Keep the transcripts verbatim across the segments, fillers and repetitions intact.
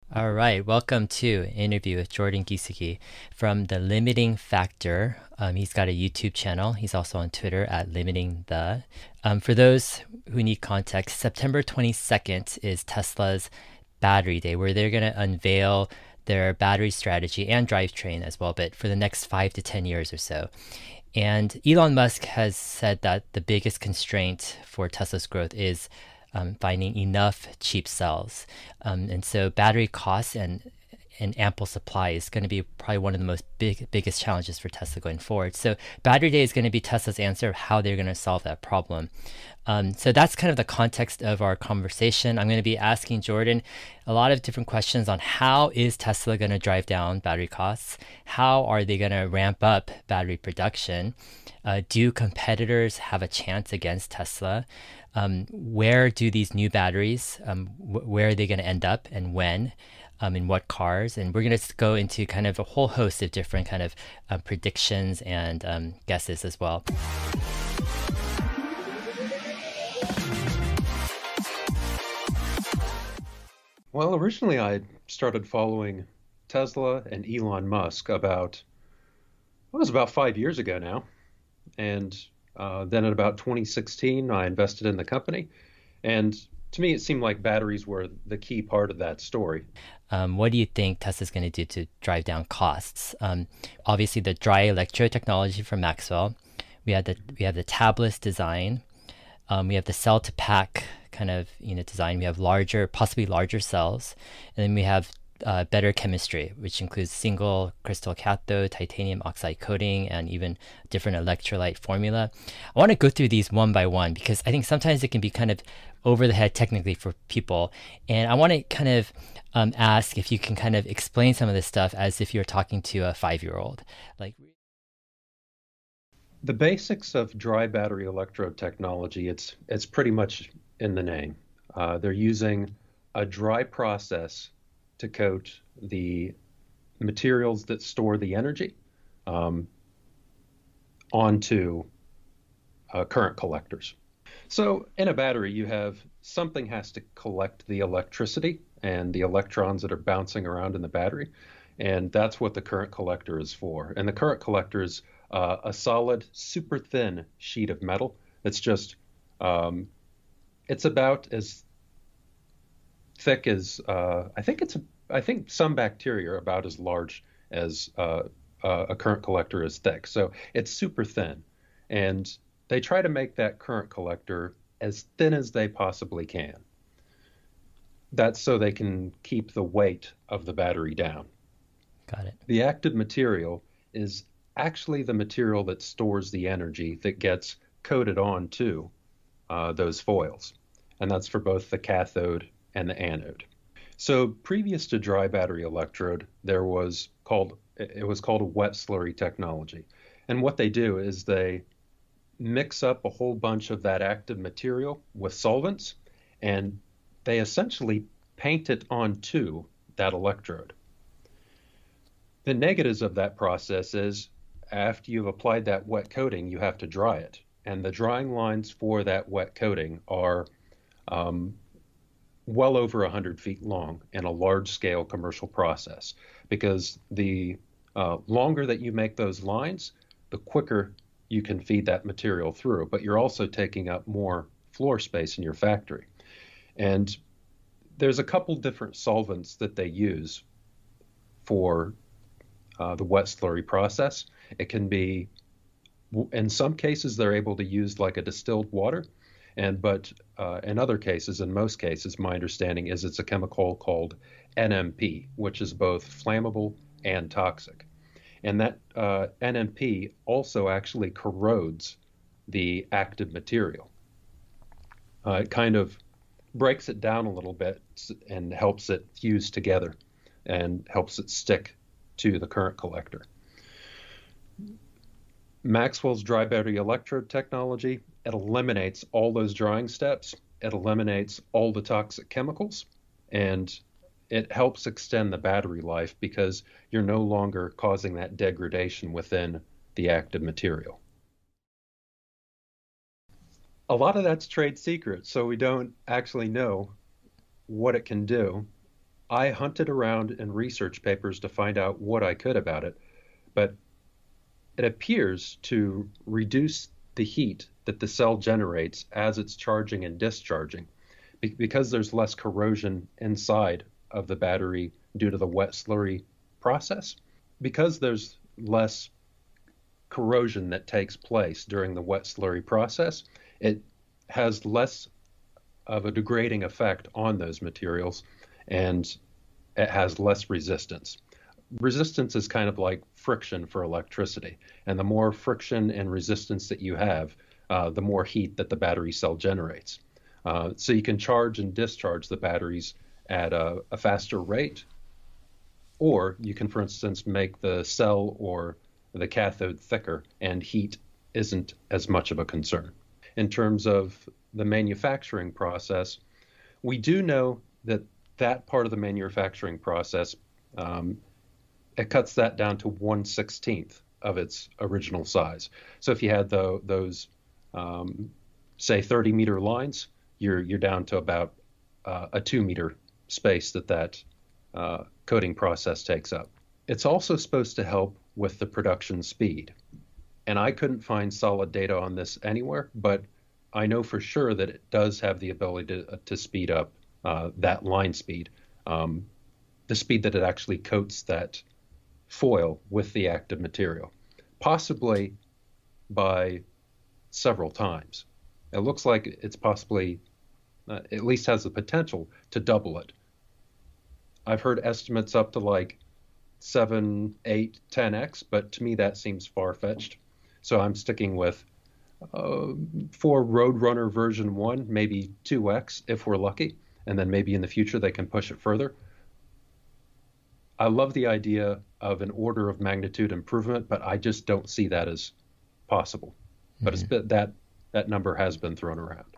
All right, welcome to interview with Jordan Gisiki from The Limiting Factor. Um, he's got a YouTube channel. He's also on Twitter at Limiting The. Um, for those who need context, September twenty-second is Tesla's Battery Day, where they're going to unveil their battery strategy and drivetrain as well, but for the next five to ten years or so. And Elon Musk has said that the biggest constraint for Tesla's growth is um, finding enough cheap cells. Um, and so battery costs and and ample supply is going to be probably one of the most big biggest challenges for Tesla going forward. So Battery Day is going to be Tesla's answer of how they're going to solve that problem. Um, so that's kind of the context of our conversation. I'm going to be asking Jordan a lot of different questions on how is Tesla going to drive down battery costs? How are they going to ramp up battery production? Uh, do competitors have a chance against Tesla? Um, where do these new batteries, um, wh- where are they going to end up and when? Um, in what cars? And we're going to go into kind of a whole host of different kind of uh, predictions and um, guesses as well. Well, originally I started following Tesla and Elon Musk about, well, it was about five years ago now. And uh, then in about twenty sixteen, I invested in the company. And to me, it seemed like batteries were the key part of that story. Um, what do you think Tesla's going to do to drive down costs? Um, obviously, the dry electrode technology from Maxwell. We have the we have the tabless design. Um, we have the cell to pack kind of you know design. We have larger, possibly larger cells, and then we have uh, better chemistry, which includes single crystal cathode, titanium oxide coating, and even different electrolyte formula. I want to go through these one by one because I think sometimes it can be kind of over the head technically for people, and I want to kind of um, ask if you can kind of explain some of this stuff as if you're talking to a five-year-old, like. The basics of dry battery electrode technology, it's it's pretty much in the name. Uh, they're using a dry process to coat the materials that store the energy um, onto uh, current collectors. So in a battery, you have something has to collect the electricity and the electrons that are bouncing around in the battery. And that's what the current collector is for. And the current collector is uh, a solid, super thin sheet of metal. It's just, um, it's about as thick as, uh, I think it's, I think some bacteria are about as large as uh, uh, a current collector is thick. So it's super thin. And they try to make that current collector as thin as they possibly can. That's so they can keep the weight of the battery down. Got it. The active material is actually the material that stores the energy that gets coated onto uh, those foils. And that's for both the cathode and the anode. So previous to dry battery electrode, there was called, it was called a wet slurry technology. And what they do is they mix up a whole bunch of that active material with solvents, and they essentially paint it onto that electrode. The negatives of that process is after you've applied that wet coating, you have to dry it. And the drying lines for that wet coating are um, well over one hundred feet long in a large-scale commercial process, because the uh, longer that you make those lines, the quicker you can feed that material through, but you're also taking up more floor space in your factory. And there's a couple different solvents that they use for uh, the wet slurry process. It can be, in some cases, they're able to use like a distilled water, and but uh, in other cases, in most cases, my understanding is it's a chemical called N M P, which is both flammable and toxic. And that uh, N M P also actually corrodes the active material. Uh, it kind of breaks it down a little bit and helps it fuse together and helps it stick to the current collector. Maxwell's dry battery electrode technology, it eliminates all those drying steps. It eliminates all the toxic chemicals, and it helps extend the battery life because you're no longer causing that degradation within the active material. A lot of that's trade secret, so we don't actually know what it can do. I hunted around in research papers to find out what I could about it, but it appears to reduce the heat that the cell generates as it's charging and discharging be- because there's less corrosion inside of the battery due to the wet slurry process. Because there's less corrosion that takes place during the wet slurry process, it has less of a degrading effect on those materials, and it has less resistance. Resistance is kind of like friction for electricity, and the more friction and resistance that you have, uh, the more heat that the battery cell generates. Uh, so you can charge and discharge the batteries at a, a faster rate, or you can, for instance, make the cell or the cathode thicker, and heat isn't as much of a concern. In terms of the manufacturing process, we do know that that part of the manufacturing process, um, it cuts that down to one sixteenth of its original size. So if you had the, those, um, say, thirty meter lines, you're you're down to about uh, a two meter space that that uh, coating process takes up. It's also supposed to help with the production speed. And I couldn't find solid data on this anywhere, but I know for sure that it does have the ability to, to speed up uh, that line speed, um, the speed that it actually coats that foil with the active material, possibly by several times. It looks like it's possibly, uh, at least has the potential to double it. I've heard estimates up to like seven, eight, ten x, but to me that seems far-fetched. So I'm sticking with uh, for Roadrunner version one, maybe two x if we're lucky, and then maybe in the future they can push it further. I love the idea of an order of magnitude improvement, but I just don't see that as possible. Mm-hmm. But it's been, that that number has been thrown around.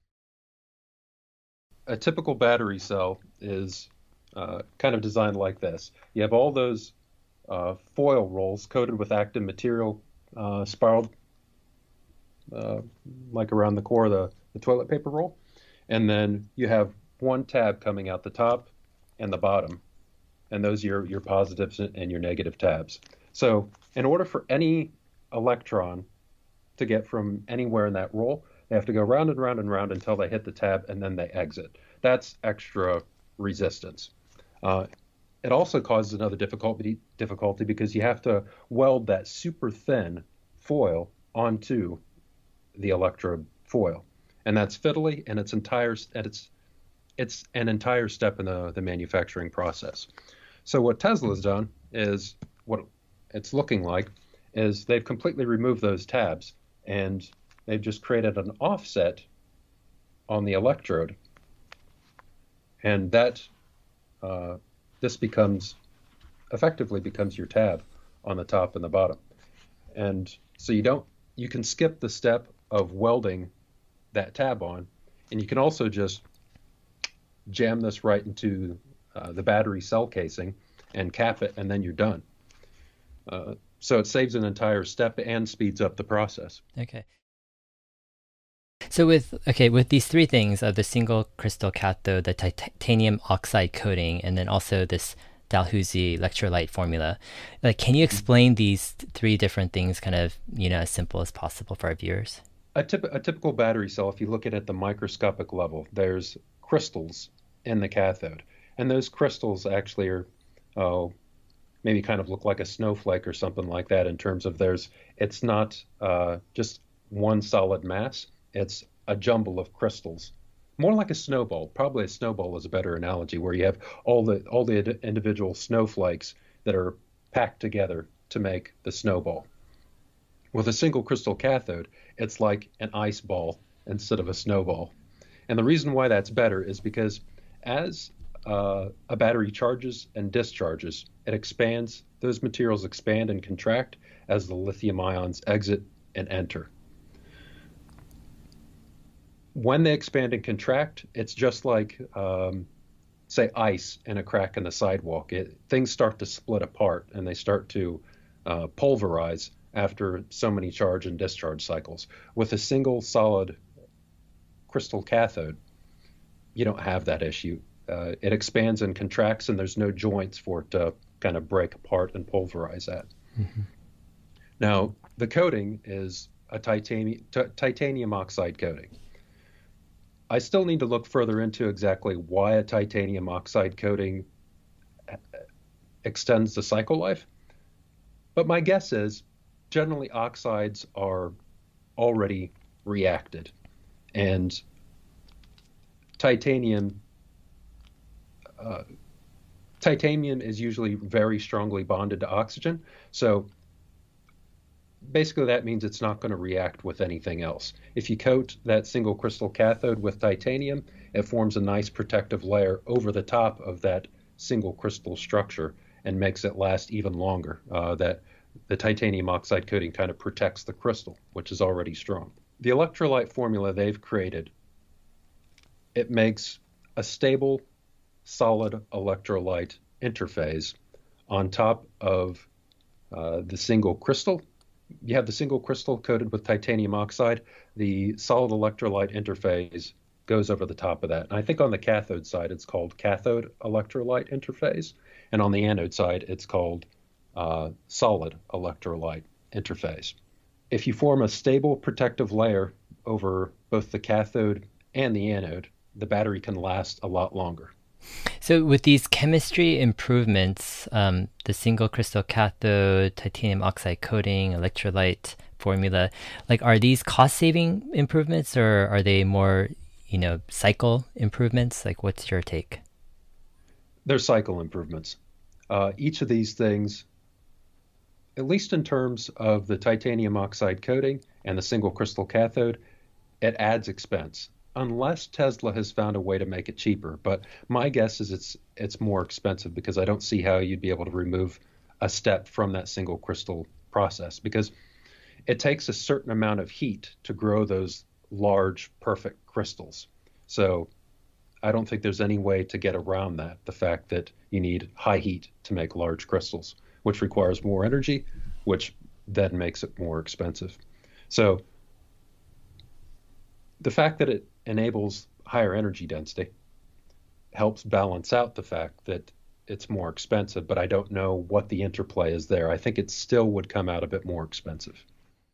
A typical battery cell is uh, kind of designed like this. You have all those uh, foil rolls coated with active material, uh, spiraled uh, like around the core of the, the toilet paper roll. And then you have one tab coming out the top and the bottom. And those are your, your positives and your negative tabs. So in order for any electron to get from anywhere in that roll, they have to go round and round and round until they hit the tab, and then they exit. That's extra resistance. Uh, it also causes another difficulty, difficulty because you have to weld that super thin foil onto the electrode foil. And that's fiddly, and it's entire, and it's, it's an entire step in the, the manufacturing process. So what Tesla's done is, what it's looking like, is they've completely removed those tabs, and they've just created an offset on the electrode. And that, uh, this becomes, effectively becomes your tab on the top and the bottom. And so you don't, you can skip the step of welding that tab on, and you can also just jam this right into uh, the battery cell casing and cap it, and then you're done. Uh, so it saves an entire step and speeds up the process. Okay. So with okay with these three things of the single crystal cathode, the titanium oxide coating, and then also this Dalhousie electrolyte formula, like, can you explain these three different things kind of, you know, as simple as possible for our viewers? A, typ- a typical battery cell, if you look at it at the microscopic level, there's crystals in the cathode, and those crystals actually are, oh, maybe kind of look like a snowflake or something like that in terms of there's, it's not uh, just one solid mass. It's a jumble of crystals, more like a snowball. Probably a snowball is a better analogy, where you have all the all the individual snowflakes that are packed together to make the snowball. With a single crystal cathode, it's like an ice ball instead of a snowball. And the reason why that's better is because as uh, a battery charges and discharges, it expands. Those materials expand and contract as the lithium ions exit and enter. When they expand and contract, it's just like, um, say, ice in a crack in the sidewalk. It, things start to split apart, and they start to uh, pulverize after so many charge and discharge cycles. With a single solid crystal cathode, you don't have that issue. Uh, it expands and contracts, and there's no joints for it to kind of break apart and pulverize at. Mm-hmm. Now, the coating is a titanium, t- titanium oxide coating. I still need to look further into exactly why a titanium oxide coating extends the cycle life, but my guess is generally oxides are already reacted, and titanium uh, titanium is usually very strongly bonded to oxygen, so basically that means it's not going to react with anything else. If you coat that single crystal cathode with titanium, it forms a nice protective layer over the top of that single crystal structure and makes it last even longer. Uh, that the titanium oxide coating kind of protects the crystal, which is already strong. The electrolyte formula they've created, it makes a stable, solid electrolyte interface on top of uh, the single crystal. You have the single crystal coated with titanium oxide. The solid electrolyte interface goes over the top of that. And I think on the cathode side, it's called cathode electrolyte interface. And on the anode side, it's called uh, solid electrolyte interface. If you form a stable protective layer over both the cathode and the anode, the battery can last a lot longer. So with these chemistry improvements, um, the single crystal cathode, titanium oxide coating, electrolyte formula, like are these cost-saving improvements or are they more, you know, cycle improvements? Like what's your take? They're cycle improvements. Uh, each of these things, at least in terms of the titanium oxide coating and the single crystal cathode, it adds expense. Unless Tesla has found a way to make it cheaper. But my guess is it's it's more expensive because I don't see how you'd be able to remove a step from that single crystal process because it takes a certain amount of heat to grow those large, perfect crystals. So I don't think there's any way to get around that, the fact that you need high heat to make large crystals, which requires more energy, which then makes it more expensive. So the fact that it enables higher energy density helps balance out the fact that it's more expensive, but I don't know what the interplay is there. I think it still would come out a bit more expensive.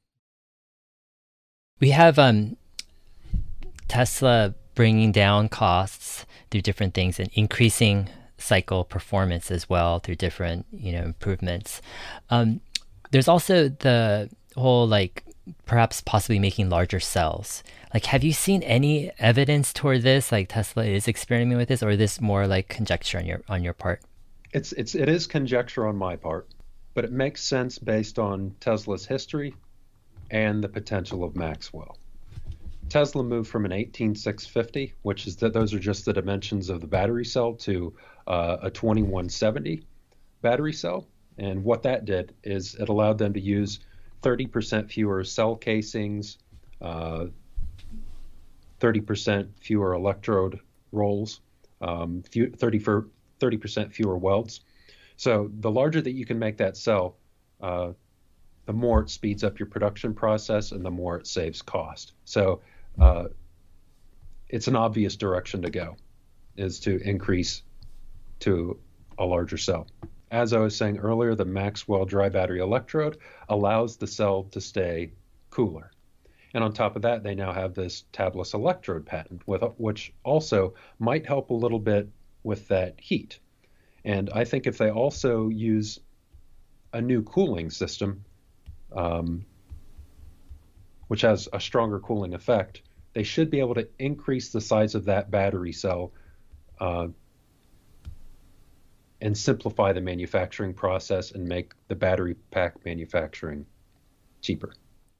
We have um, Tesla bringing down costs through different things and increasing cycle performance as well through different, you know, improvements. Um, there's also the whole like perhaps possibly making larger cells. Like, have you seen any evidence toward this? Like Tesla is experimenting with this, or is this more like conjecture on your on your part? It's it's it is conjecture on my part, but it makes sense based on Tesla's history and the potential of Maxwell. Tesla moved from an eighteen six fifty, which is that those are just the dimensions of the battery cell, to uh, a twenty-one seventy battery cell. And what that did is it allowed them to use thirty percent fewer cell casings, uh, thirty percent fewer electrode rolls, um, thirty percent fewer welds. So the larger that you can make that cell, uh, the more it speeds up your production process and the more it saves cost. So uh, it's an obvious direction to go, is to increase to a larger cell. As I was saying earlier, the Maxwell dry battery electrode allows the cell to stay cooler. And on top of that, they now have this tabless electrode patent, with, which also might help a little bit with that heat. And I think if they also use a new cooling system, um, which has a stronger cooling effect, they should be able to increase the size of that battery cell uh, and simplify the manufacturing process and make the battery pack manufacturing cheaper.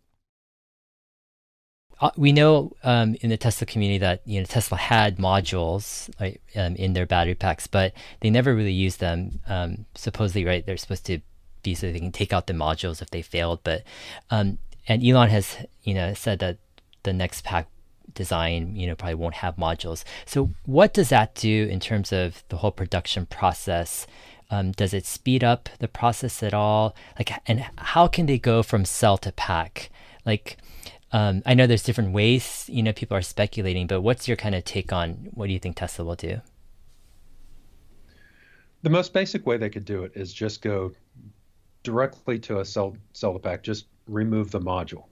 Uh, we know um, in the Tesla community that you know Tesla had modules right, um, in their battery packs, but they never really used them. Um, supposedly, right, they're supposed to be so they can take out the modules if they failed. But um, and Elon has you know said that the next pack design you know probably won't have modules. So what does that do in terms of the whole production process? Um, does it speed up the process at all? Like, and how can they go from cell to pack? Like. Um, I know there's different ways, you know, people are speculating, but what's your kind of take on what do you think Tesla will do? The most basic way they could do it is just go directly to a cell cell to pack, just remove the module.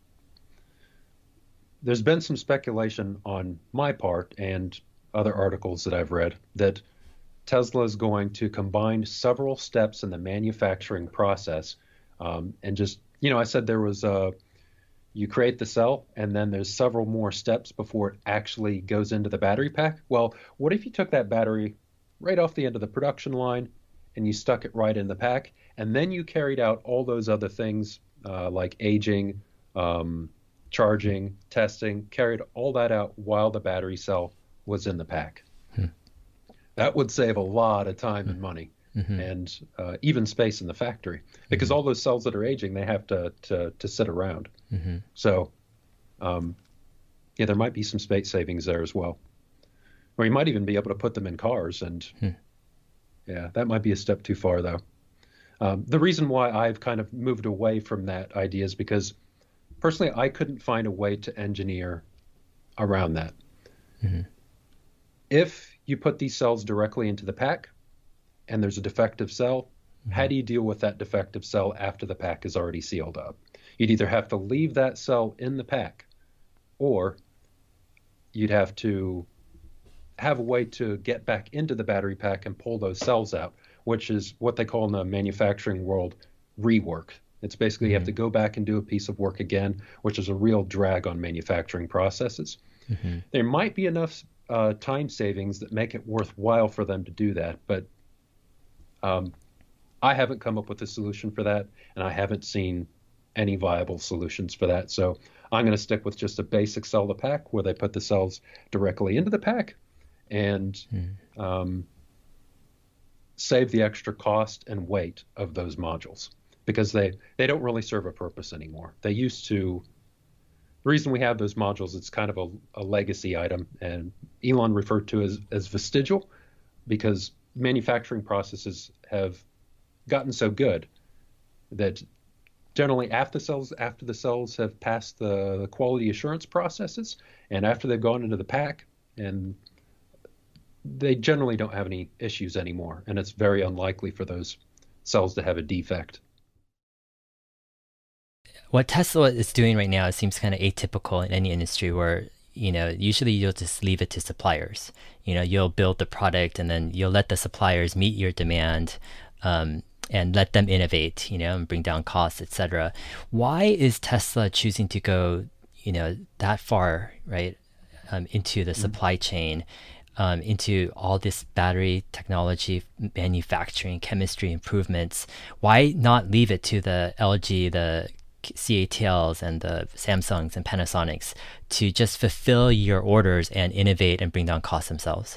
There's been some speculation on my part and other articles that I've read that Tesla is going to combine several steps in the manufacturing process, um, and just, you know, I said there was a, you create the cell and then there's several more steps before it actually goes into the battery pack. Well, what if you took that battery right off the end of the production line and you stuck it right in the pack, and then you carried out all those other things, uh, like aging, um, charging, testing, carried all that out while the battery cell was in the pack. Hmm. That would save a lot of time hmm. and money, mm-hmm. and uh, even space in the factory, because mm-hmm. all those cells that are aging, they have to to, to sit around. Mm-hmm. So, um, yeah, there might be some space savings there as well. Or you might even be able to put them in cars, and hmm. yeah, that might be a step too far, though. Um, the reason why I've kind of moved away from that idea is because personally, I couldn't find a way to engineer around that. Mm-hmm. If you put these cells directly into the pack and there's a defective cell, mm-hmm. how do you deal with that defective cell after the pack is already sealed up? You'd either have to leave that cell in the pack, or you'd have to have a way to get back into the battery pack and pull those cells out, which is what they call in the manufacturing world rework. It's basically mm-hmm. you have to go back and do a piece of work again, which is a real drag on manufacturing processes. Mm-hmm. There might be enough uh, time savings that make it worthwhile for them to do that, but um, I haven't come up with a solution for that, and I haven't seen any viable solutions for that. So I'm going to stick with just a basic cell to pack where they put the cells directly into the pack and mm-hmm. um, save the extra cost and weight of those modules, because they, they don't really serve a purpose anymore. They used to, the reason we have those modules, it's kind of a, a legacy item, and Elon referred to as, as vestigial, because manufacturing processes have gotten so good that generally after the cells, after the cells have passed the, the quality assurance processes and after they've gone into the pack, and they generally don't have any issues anymore, and it's very unlikely for those cells to have a defect. What Tesla is doing right now, it seems kind of atypical in any industry where, you know, usually you'll just leave it to suppliers. You know, you'll build the product and then you'll let the suppliers meet your demand, um, and let them innovate, you know, and bring down costs, et cetera. Why is Tesla choosing to go, you know, that far, right, um, into the mm-hmm. supply chain, um, into all this battery technology, manufacturing, chemistry improvements? Why not leave it to the L G, the C A T Ls and the Samsungs and Panasonics to just fulfill your orders and innovate and bring down costs themselves?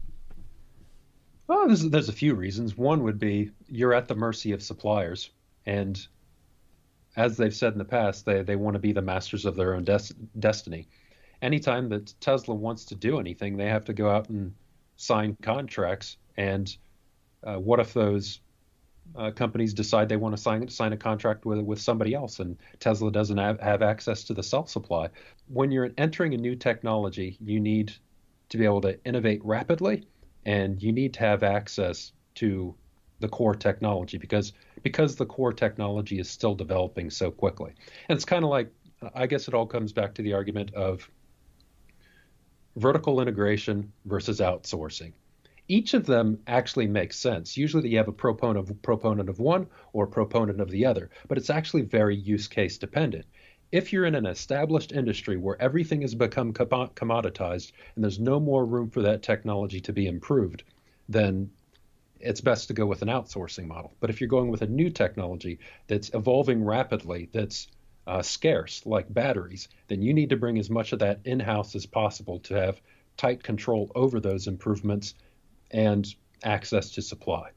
Well, there's, there's a few reasons. One would be you're at the mercy of suppliers, and as they've said in the past, they, they want to be the masters of their own des- destiny. Anytime that Tesla wants to do anything, they have to go out and sign contracts. And uh, what if those uh, companies decide they want to sign sign a contract with with somebody else, and Tesla doesn't have, have access to the cell supply? When you're entering a new technology, you need to be able to innovate rapidly, and you need to have access to the core technology, because because the core technology is still developing so quickly. And it's kind of like, I guess it all comes back to the argument of vertical integration versus outsourcing. Each of them actually makes sense. Usually you have a proponent of, proponent of one or a proponent of the other, but it's actually very use case dependent. If you're in an established industry where everything has become commoditized and there's no more room for that technology to be improved, then it's best to go with an outsourcing model. But if you're going with a new technology that's evolving rapidly, that's uh, scarce, like batteries, then you need to bring as much of that in-house as possible to have tight control over those improvements and access to supply.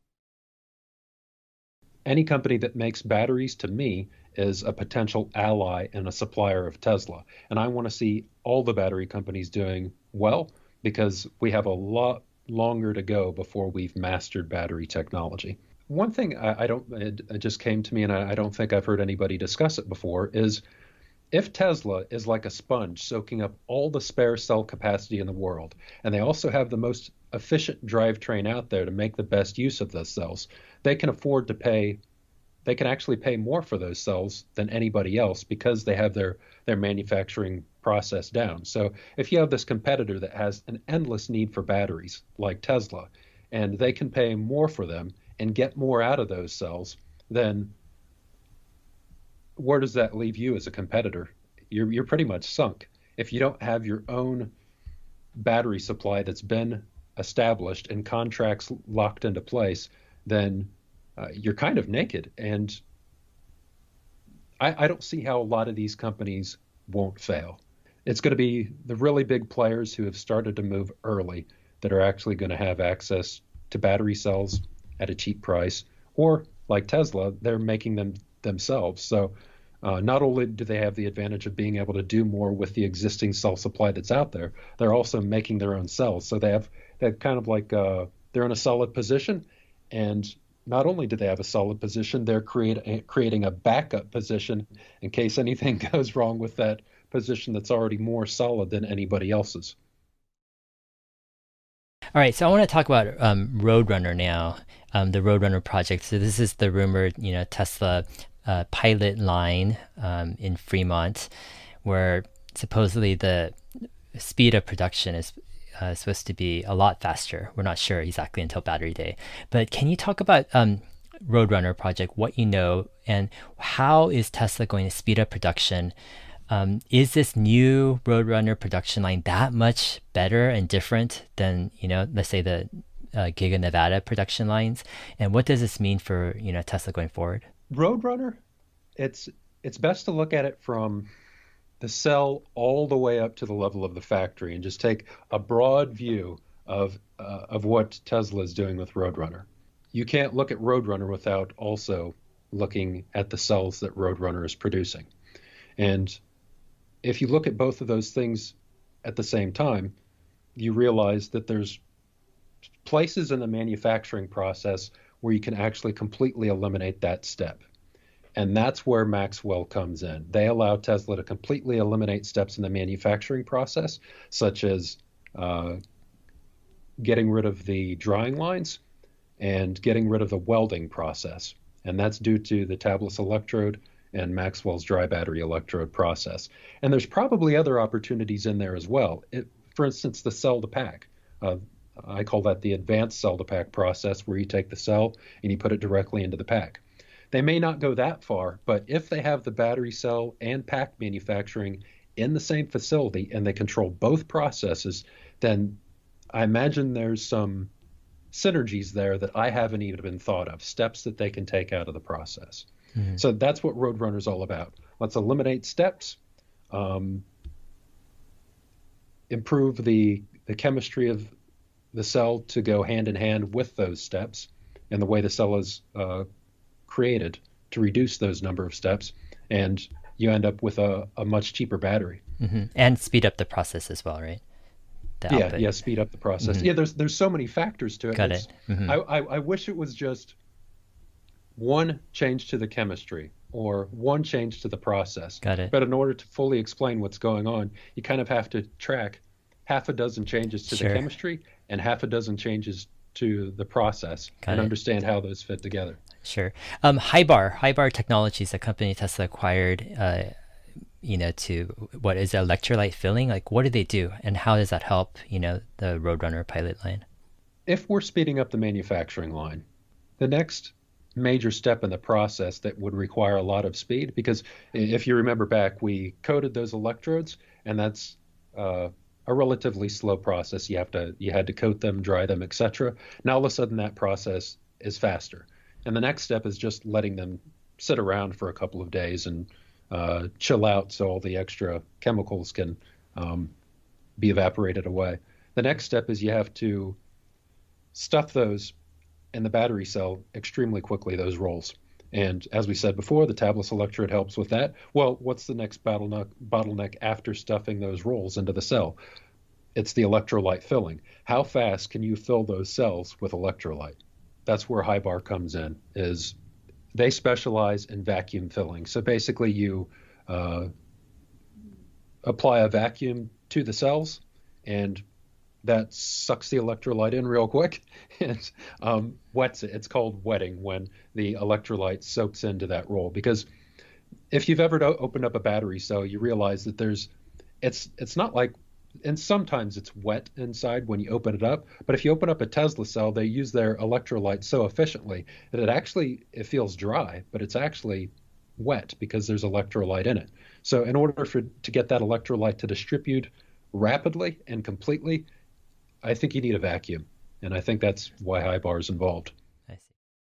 Any company that makes batteries, to me, is a potential ally and a supplier of Tesla. And I want to see all the battery companies doing well, because we have a lot longer to go before we've mastered battery technology. One thing I, I don't, it, it just came to me, and I, I don't think I've heard anybody discuss it before, is if Tesla is like a sponge soaking up all the spare cell capacity in the world, and they also have the most efficient drivetrain out there to make the best use of those cells. They can afford to pay, they can actually pay more for those cells than anybody else because they have their, their manufacturing process down. So if you have this competitor that has an endless need for batteries like Tesla, and they can pay more for them and get more out of those cells, then where does that leave you as a competitor? You're, you're pretty much sunk. If you don't have your own battery supply that's been established and contracts locked into place, then uh, you're kind of naked. And I, I don't see how a lot of these companies won't fail. It's going to be the really big players who have started to move early that are actually going to have access to battery cells at a cheap price, or like Tesla, they're making them themselves. So uh, not only do they have the advantage of being able to do more with the existing cell supply that's out there, they're also making their own cells. So they have that kind of like uh, they're in a solid position, and not only do they have a solid position, they're create, creating a backup position in case anything goes wrong with that position that's already more solid than anybody else's. All right, so I want to talk about um, Roadrunner now, um, the Roadrunner project. So this is the rumored, you know, Tesla uh, pilot line um, in Fremont, where supposedly the speed of production is uh, supposed to be a lot faster. We're not sure exactly until Battery Day. But can you talk about um, Roadrunner project, what you know, and how is Tesla going to speed up production? Um, is this new Roadrunner production line that much better and different than, you know, let's say the uh, Giga Nevada production lines? And what does this mean for, you know, Tesla going forward? Roadrunner, it's it's best to look at it from the cell all the way up to the level of the factory and just take a broad view of uh, of what Tesla is doing with Roadrunner. You can't look at Roadrunner without also looking at the cells that Roadrunner is producing. And if you look at both of those things at the same time, you realize that there's places in the manufacturing process where you can actually completely eliminate that step. And that's where Maxwell comes in. They allow Tesla to completely eliminate steps in the manufacturing process, such as uh, getting rid of the drying lines and getting rid of the welding process. And that's due to the tabless electrode and Maxwell's dry battery electrode process. And there's probably other opportunities in there as well. It, for instance, the cell to pack. Uh, I call that the advanced cell to pack process, where you take the cell and you put it directly into the pack. They may not go that far, but if they have the battery cell and pack manufacturing in the same facility and they control both processes, then I imagine there's some synergies there that I haven't even thought of, steps that they can take out of the process. Mm-hmm. So that's what Roadrunner is all about. Let's eliminate steps, um, improve the the chemistry of the cell to go hand in hand with those steps, and the way the cell is uh, created to reduce those number of steps, and you end up with a, a much cheaper battery. Mm-hmm. And speed up the process as well, right? The yeah, output. yeah, speed up the process. Mm-hmm. Yeah, there's there's so many factors to it. Got it. Mm-hmm. I, I I wish it was just one change to the chemistry or one change to the process. Got it. But in order to fully explain what's going on, you kind of have to track half a dozen changes to sure. the chemistry and half a dozen changes to the process Got and it. understand how those fit together. Sure. Um, Hybar, Hybar Technologies, a company Tesla acquired, uh, you know, to what is electrolyte filling? Like, what do they do, and how does that help, you know, the Roadrunner pilot line? If we're speeding up the manufacturing line, the next major step in the process that would require a lot of speed, because if you remember back, we coated those electrodes, and that's uh, a relatively slow process. You have to, you had to coat them, dry them, et cetera. Now all of a sudden that process is faster. And the next step is just letting them sit around for a couple of days and uh, chill out so all the extra chemicals can um, be evaporated away. The next step is you have to stuff those in the battery cell extremely quickly, those rolls. And as we said before, the tabless electrode helps with that. Well, what's the next bottleneck, bottleneck after stuffing those rolls into the cell? It's the electrolyte filling. How fast can you fill those cells with electrolyte? That's where Hybar comes in, is they specialize in vacuum filling. So basically you uh, apply a vacuum to the cells, and that sucks the electrolyte in real quick and um, wets it. It's called wetting when the electrolyte soaks into that roll. Because if you've ever do- opened up a battery cell, you realize that there's it's it's not like, and sometimes it's wet inside when you open it up, but if you open up a Tesla cell, they use their electrolyte so efficiently that it actually it feels dry, but it's actually wet because there's electrolyte in it. So in order for to get that electrolyte to distribute rapidly and completely, I think you need a vacuum, and I think that's why Hybar is involved. I see.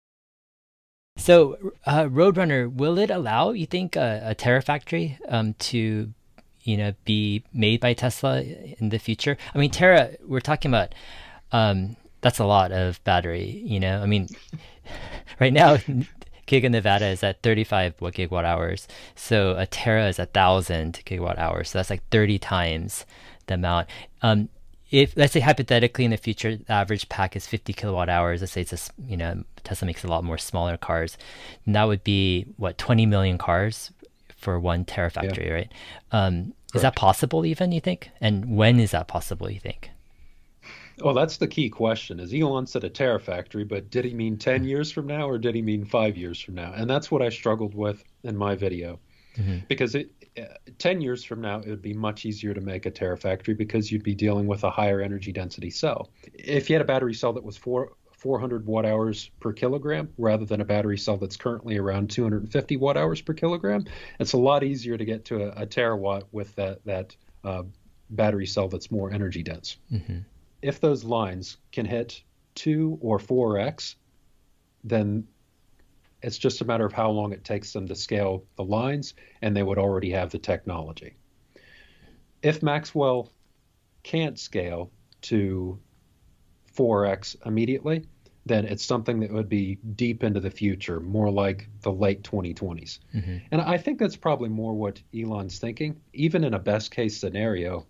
So, uh, Roadrunner, will it allow, you think, a, a Terafactory um, to, you know, be made by Tesla in the future? I mean, Terra, we're talking about, um, that's a lot of battery, you know? I mean, right now, Giga Nevada is at thirty-five what gigawatt hours. So a Terra is a thousand gigawatt hours. So that's like thirty times the amount. Um, if let's say hypothetically in the future, the average pack is fifty kilowatt hours. Let's say it's a, s- you know, Tesla makes a lot more smaller cars. And that would be what, twenty million cars for one Yeah, Terafactory, right? Um, is that correct. possible even, you think? And when is that possible, you think? Well, that's the key question. Is Elon said a terafactory, but did he mean ten years from now or did he mean five years from now? And that's what I struggled with in my video Mm-hmm. because it, uh, ten years from now, it would be much easier to make a terafactory because you'd be dealing with a higher energy density cell. If you had a battery cell that was four, four hundred watt hours per kilogram rather than a battery cell that's currently around two hundred fifty watt hours per kilogram, it's a lot easier to get to a, a terawatt with that, that uh, battery cell that's more energy dense. Mm-hmm. If those lines can hit two or four x, then it's just a matter of how long it takes them to scale the lines, and they would already have the technology. If Maxwell can't scale to four x immediately, then it's something that would be deep into the future, more like the late twenty twenties. Mm-hmm. And I think that's probably more what Elon's thinking. Even in a best case scenario,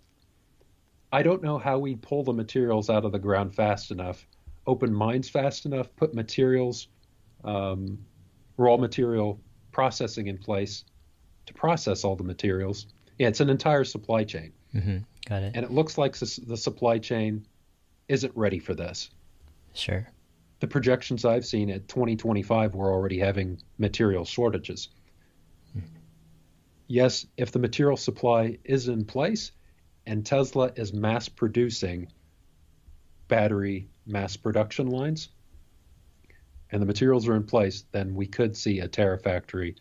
I don't know how we pull the materials out of the ground fast enough, open mines fast enough, put materials, um, raw material processing in place to process all the materials. Yeah, it's an entire supply chain. Mm-hmm. Got it. And it looks like the supply chain isn't ready for this. Sure. The projections I've seen at twenty twenty-five, we're already having material shortages. Yes, if the material supply is in place and Tesla is mass producing battery mass production lines and the materials are in place, then we could see a Terafactory,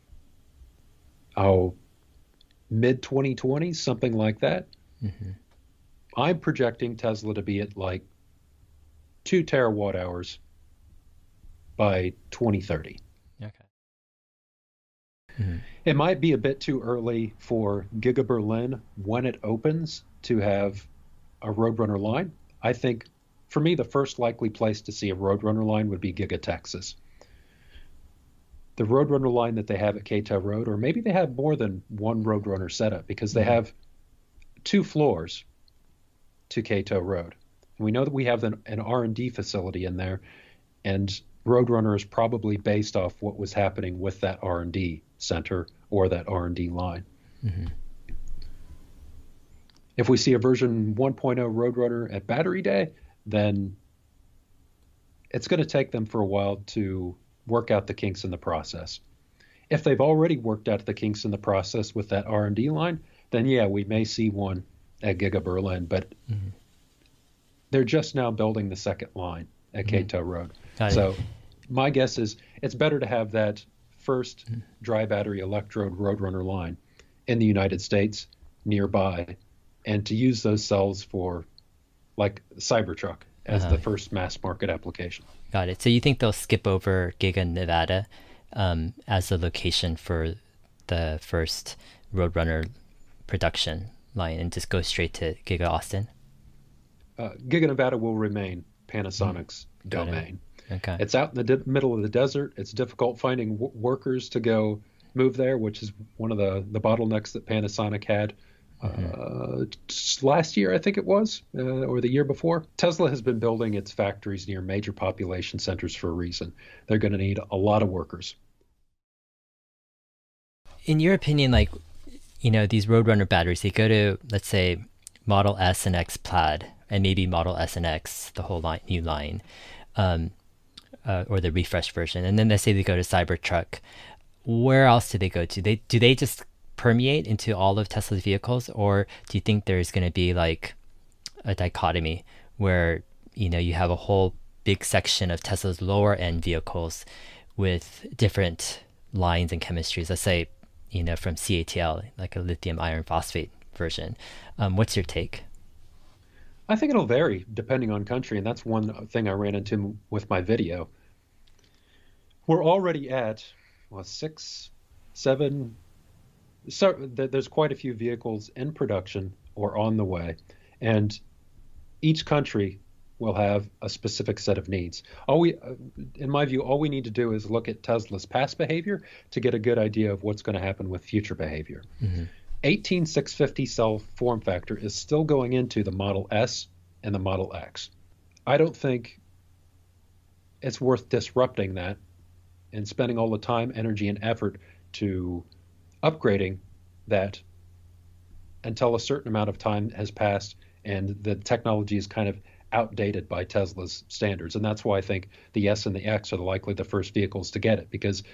oh, mid twenty twenties, something like that. Mm-hmm. I'm projecting Tesla to be at like two terawatt hours by twenty thirty. Okay. Mm-hmm. It might be a bit too early for Giga Berlin when it opens to have a Roadrunner line. I think for me, the first likely place to see a Roadrunner line would be Giga Texas. The Roadrunner line that they have at Kato Road, or maybe they have more than one Roadrunner setup because they Mm-hmm. have two floors to Kato Road. And we know that we have an, an R and D facility in there, and Roadrunner is probably based off what was happening with that R and D center or that R and D line. Mm-hmm. If we see a version 1.0 Roadrunner at Battery Day, then it's going to take them for a while to work out the kinks in the process. If they've already worked out the kinks in the process with that R and D line, then yeah, we may see one at Giga Berlin, but Mm-hmm. they're just now building the second line at Mm-hmm. Kato Road. Got it. So my guess is it's better to have that first dry battery electrode Roadrunner line in the United States nearby and to use those cells for like Cybertruck as Uh-huh. the first mass market application. Got it. So you think they'll skip over Giga Nevada um, as the location for the first Roadrunner production line and just go straight to Giga Austin? Uh, Giga Nevada will remain Panasonic's Got it. domain. Okay. It's out in the di- middle of the desert. It's difficult finding w- workers to go move there, which is one of the, the bottlenecks that Panasonic had uh, t- last year, I think it was, uh, or the year before. Tesla has been building its factories near major population centers for a reason. They're going to need a lot of workers. In your opinion, like, you know, these Roadrunner batteries, they go to, let's say, Model S and X Plaid, and maybe Model S and X, the whole line, new line, um, uh, or the refreshed version. And then let's say they go to Cybertruck. Where else do they go to? They do they just permeate into all of Tesla's vehicles, or do you think there's going to be like a dichotomy where you know you have a whole big section of Tesla's lower end vehicles with different lines and chemistries? Let's say you know from C A T L, like a lithium iron phosphate version. Um, what's your take? I think it'll vary depending on country, and that's one thing I ran into with my video. We're already at well, six, seven. So there's quite a few vehicles in production or on the way, and each country will have a specific set of needs. All we, in my view, all we need to do is look at Tesla's past behavior to get a good idea of what's going to happen with future behavior. Mm-hmm. eighteen six fifty cell form factor is still going into the Model S and the Model X. I don't think it's worth disrupting that and spending all the time, energy, and effort to upgrading that until a certain amount of time has passed and the technology is kind of outdated by Tesla's standards. And that's why I think the S and the X are likely the first vehicles to get it, because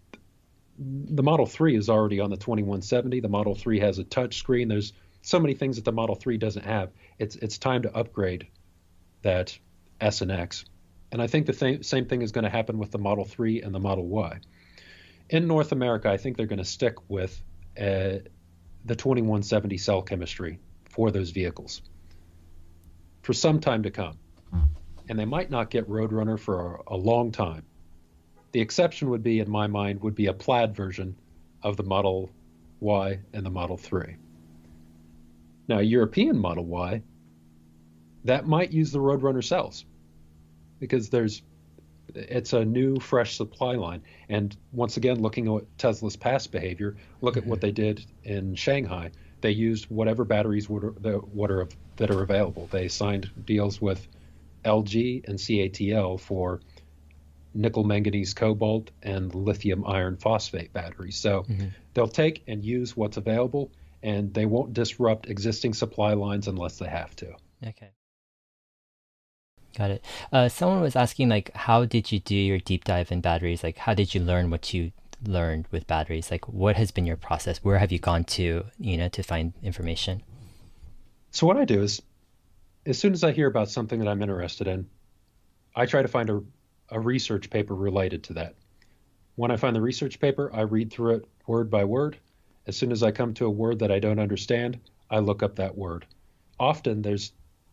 the Model three is already on the twenty-one seventy. The Model three has a touch screen. There's so many things that the Model three doesn't have. It's it's time to upgrade that S and X. And I think the th- same thing is going to happen with the Model three and the Model Y. In North America, I think they're going to stick with uh, the twenty-one seventy cell chemistry for those vehicles for some time to come. And they might not get Roadrunner for a, a long time. The exception would be, in my mind, would be a plaid version of the Model Y and the Model three. Now, a European Model Y, that might use the Roadrunner cells because there's it's a new, fresh supply line. And once again, looking at Tesla's past behavior, look mm-hmm. at what they did in Shanghai. They used whatever batteries would, what are, that are available. They signed deals with L G and C A T L for nickel, manganese, cobalt, and lithium iron phosphate batteries. So mm-hmm. they'll take and use what's available, and they won't disrupt existing supply lines unless they have to. Okay. Got it. Uh, someone was asking, like, how did you do your deep dive in batteries? Like, how did you learn what you learned with batteries? Like, what has been your process? Where have you gone to, you know, to find information? So what I do is, as soon as I hear about something that I'm interested in, I try to find a, a research paper related to that. When I find the research paper, I read through it word by word. As soon as I come to a word that I don't understand, I look up that word. Often there's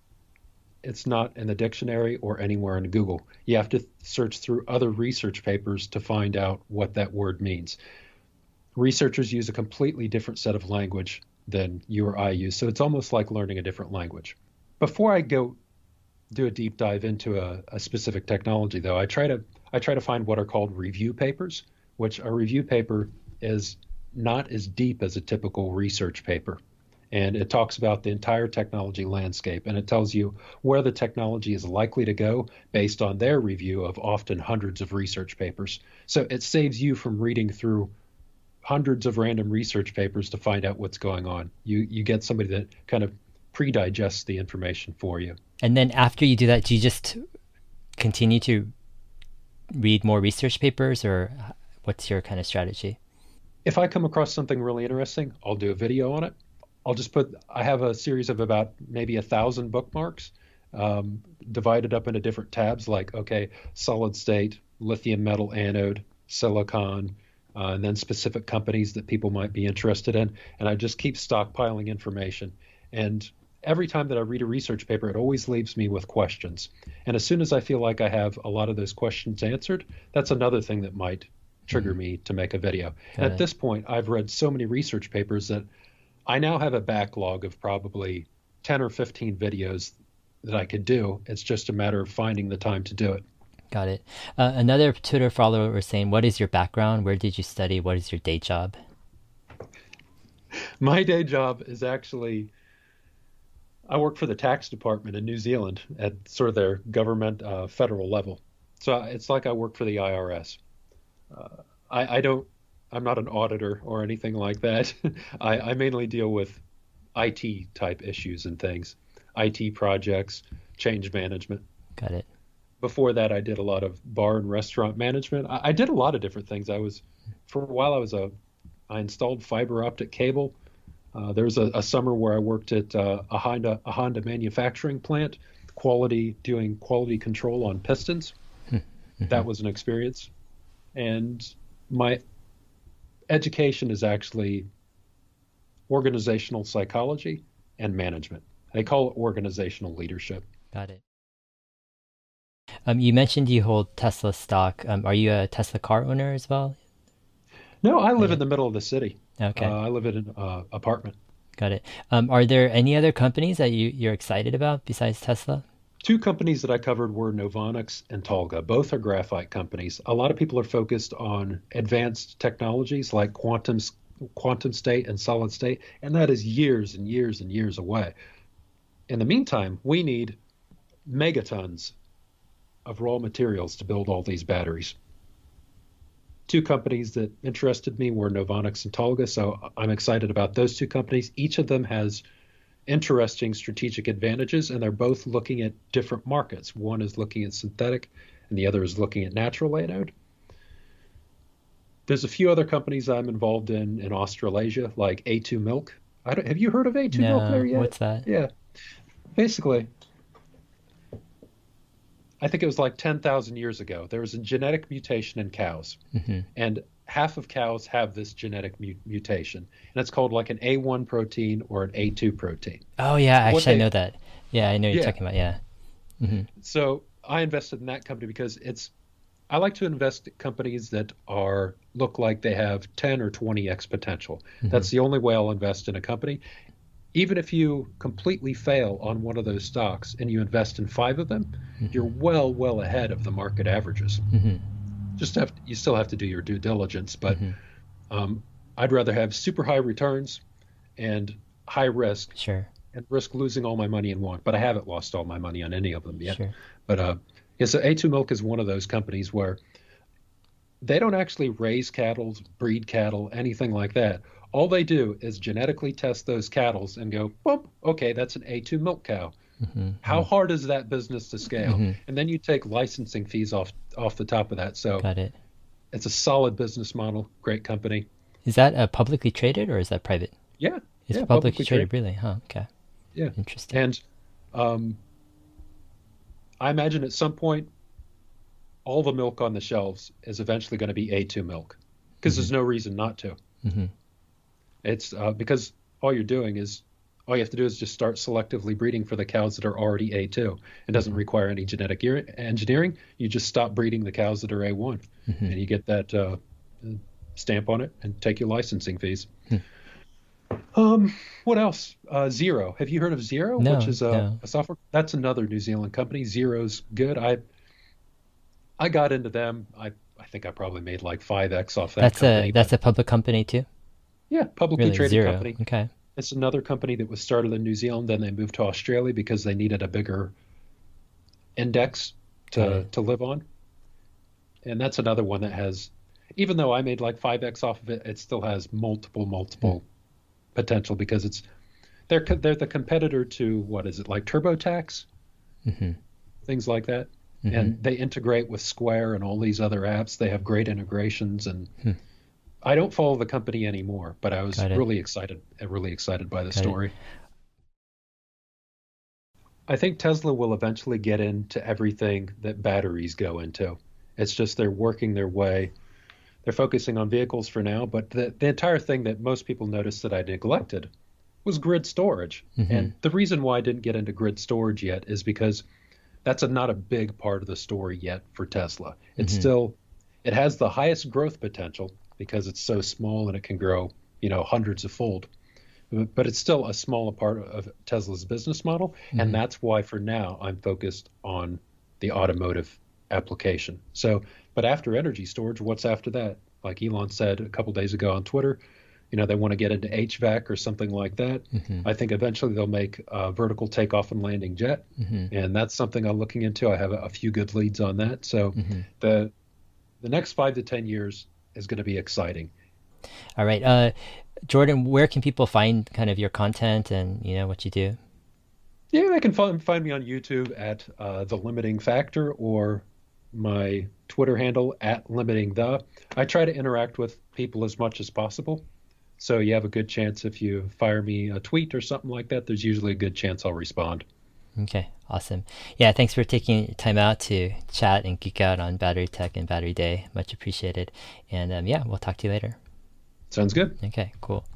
it's not in the dictionary or anywhere in Google. You have to search through other research papers to find out what that word means. Researchers use a completely different set of language than you or I use, so it's almost like learning a different language. Before I go do a deep dive into a, a specific technology, though, I try to I try to find what are called review papers, which a review paper is not as deep as a typical research paper. And it talks about the entire technology landscape, and it tells you where the technology is likely to go based on their review of often hundreds of research papers. So it saves you from reading through hundreds of random research papers to find out what's going on. You you get somebody that kind of pre-digests the information for you. And then after you do that, do you just continue to read more research papers, or what's your kind of strategy? If I come across something really interesting, I'll do a video on it. I'll just put, I have a series of about maybe a thousand bookmarks um, divided up into different tabs, like, okay, solid state, lithium metal anode, silicon, uh, and then specific companies that people might be interested in. And I just keep stockpiling information. And every time that I read a research paper, it always leaves me with questions. And as soon as I feel like I have a lot of those questions answered, that's another thing that might trigger mm-hmm. me to make a video. And at this point, I've read so many research papers that I now have a backlog of probably ten or fifteen videos that I could do. It's just a matter of finding the time to do it. Got it. Uh, another Twitter follower was saying, what is your background? Where did you study? What is your day job? My day job is actually, I work for the tax department in New Zealand at sort of their government uh, federal level. So it's like I work for the I R S. Uh, I, I don't, I'm not an auditor or anything like that. I, I mainly deal with I T type issues and things. I T projects, change management. Got it. Before that, I did a lot of bar and restaurant management. I, I did a lot of different things. I was, for a while, I was a, I installed fiber optic cable. Uh, there was a, a summer where I worked at uh, a Honda, a Honda manufacturing plant, quality doing quality control on pistons. Mm-hmm. That was an experience. And my education is actually organizational psychology and management. They call it organizational leadership. Got it. Um, you mentioned you hold Tesla stock. Um, are you a Tesla car owner as well? No, I live Yeah. in the middle of the city. Okay. Uh, I live in an uh, apartment. Got it. Um, are there any other companies that you, you're excited about besides Tesla? Two companies that I covered were Novonix and Tolga. Both are graphite companies. A lot of people are focused on advanced technologies like quantum, quantum state and solid state, and that is years and years and years away. In the meantime, we need megatons of raw materials to build all these batteries. Two companies that interested me were Novonix and Tolga, so I'm excited about those two companies. Each of them has interesting strategic advantages, and they're both looking at different markets. One is looking at synthetic, and the other is looking at natural anode. There's a few other companies I'm involved in in Australasia, like A two Milk. I don't, have you heard of A two Milk No. there yet? What's that? Yeah. Basically, I think it was like ten thousand years ago. There was a genetic mutation in cows, Mm-hmm. and half of cows have this genetic mu- mutation, and it's called like an A one protein or an A two protein. Oh yeah, What actually I they, know that. Yeah, I know you're yeah. talking about. Yeah. Mm-hmm. So I invested in that company because it's, I like to invest in companies that are, look like they have ten or twenty x potential. Mm-hmm. That's the only way I'll invest in a company. Even if you completely fail on one of those stocks and you invest in five of them, Mm-hmm. you're well, well ahead of the market averages. Mm-hmm. Just have you still have to do your due diligence, but Mm-hmm. um, I'd rather have super high returns and high risk Sure. and risk losing all my money in one. But I haven't lost all my money on any of them yet. Sure. But uh, yeah, so A two Milk is one of those companies where they don't actually raise cattle, breed cattle, anything like that. All they do is genetically test those cattle and go, well, okay, that's an A two milk cow. Mm-hmm. How hard is that business to scale? Mm-hmm. And then you take licensing fees off off the top of that. So Got it. it's a solid business model, great company. Is that uh, publicly traded or is that private? Yeah, It's yeah, publicly publicly traded, traded. really? Huh. Okay. Yeah, Interesting. and um, I imagine at some point all the milk on the shelves is eventually going to be A two milk because Mm-hmm. there's no reason not to. Mm-hmm. It's uh, because all you're doing is all you have to do is just start selectively breeding for the cows that are already A two. It doesn't Mm-hmm. require any genetic ear- engineering. You just stop breeding the cows that are A one, Mm-hmm. and you get that uh, stamp on it and take your licensing fees. Hmm. Um, what else? Uh, Zero. Have you heard of Zero, No, which is a, no. a software? That's another New Zealand company. Zero's good. I I got into them. I I think I probably made like five x off that That's company. a But that's a public company too? yeah, publicly Really? traded Zero. company. Okay. It's another company that was started in New Zealand, then they moved to Australia because they needed a bigger index Got to it. to live on. And that's another one that has, even though I made like five x off of it, it still has multiple, multiple potential because it's they're co- they're the competitor to what is it like TurboTax, Mm-hmm. things like that, Mm-hmm. and they integrate with Square and all these other apps. They have great integrations, and Hmm. I don't follow the company anymore, but I was Got it. really excited, uh, really excited by the Got it. story. I think Tesla will eventually get into everything that batteries go into. It's just they're working their way. They're focusing on vehicles for now, but the, the entire thing that most people noticed that I neglected was grid storage. Mm-hmm. And the reason why I didn't get into grid storage yet is because that's a, not a big part of the story yet for Tesla. It's Mm-hmm. still, it has the highest growth potential because it's so small and it can grow, you know, hundreds of fold. But but it's still a smaller part of Tesla's business model. Mm-hmm. And that's why for now I'm focused on the automotive application. So, but after energy storage, what's after that? Like Elon said a couple days ago on Twitter, you know, they want to get into H V A C or something like that. Mm-hmm. I think eventually they'll make a vertical takeoff and landing jet. Mm-hmm. And that's something I'm looking into. I have a, a few good leads on that. So Mm-hmm. the the next five to ten years is going to be exciting. All right. Uh, Jordan, where can people find kind of your content and you know what you do? Yeah, they can find, find me on YouTube at uh, The Limiting Factor or my Twitter handle at Limiting The. I try to interact with people as much as possible. So you have a good chance if you fire me a tweet or something like that, there's usually a good chance I'll respond. Okay, awesome. Yeah, thanks for taking time out to chat and geek out on battery tech and Battery Day. Much appreciated. And um, yeah, we'll talk to you later. Sounds good. Okay, cool.